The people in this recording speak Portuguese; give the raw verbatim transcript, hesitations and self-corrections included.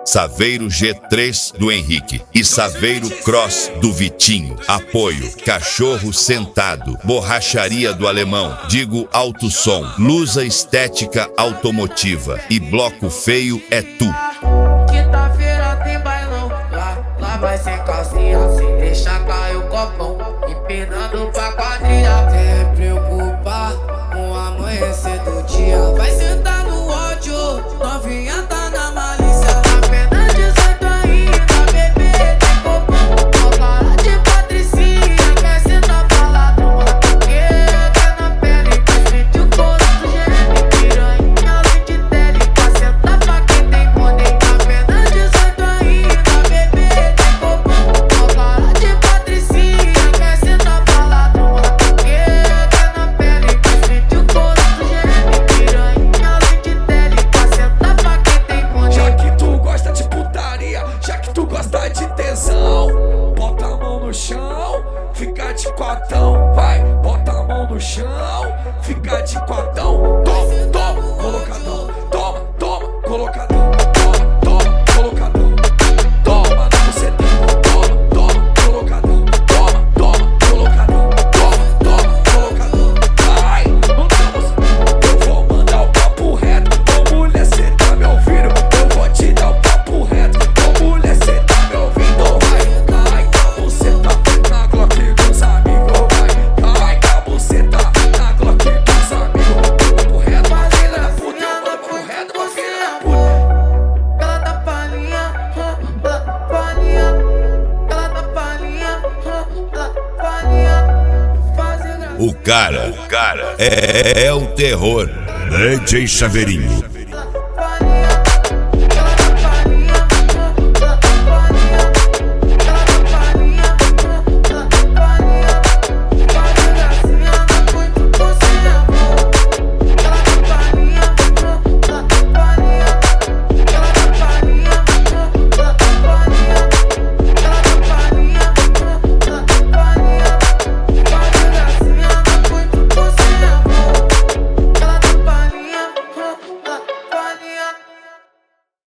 Saveiro G três do Henrique e Saveiro Cross do Vitinho. Apoio Cachorro Sentado, Borracharia do Alemão, Digo Alto Som, Lusa Estética Automotiva e Bloco Feio é Tu. Quinta-feira tem bailão, lá, lá vai ser calcinha, sem deixar cair o copão, empinando pra quadrilha. Sem preocupar com o amanhecer do dia, vai sentar no ódio, novinha tá na malícia. Apenas dezoito ainda, bebê de copão, com cara de patricinha, quer sentar pra lá, toma fogueira na pele, que sente o couro do gêmeo, piranha além de tele, pra sentar pra quem tem poder. Apenas dezoito ainda, bebê de copão, com cara de patricinha, quer sentar pra lá, toma fogueira na pele, que sente o couro do gêmeo, piranha além de tele, pra sentar pra quem tem poder. Já que tu gosta de putaria, já que tu gosta de tesão, bota a mão no chão, fica de quatão, vai, bota a mão no chão, fica de quatão, toma, toma, colocadão, toma, toma, colocadão, toma, toma, colocadão, toma, na bucetinha, toma, toma, colocadão, toma, toma, colocadão, toma, toma, colocadão, ai, não temos, eu vou mandar o papo reto, ô mulher, cê tá me ouvindo, eu vou te dar o papo reto, ô mulher, cê tá me ouvindo, vai, vai, com a buceta na Glock dos amigos, vai, vai, com a buceta na Glock dos amigos, papo reto, filha da puta, eu mando papo reto, pra filha da puta. Ela tá palhinha, ela tá palhinha, ela tá palhinha, ela tá palhinha, fazer graça. O cara, o cara é, é o terror. D J Saveirinho.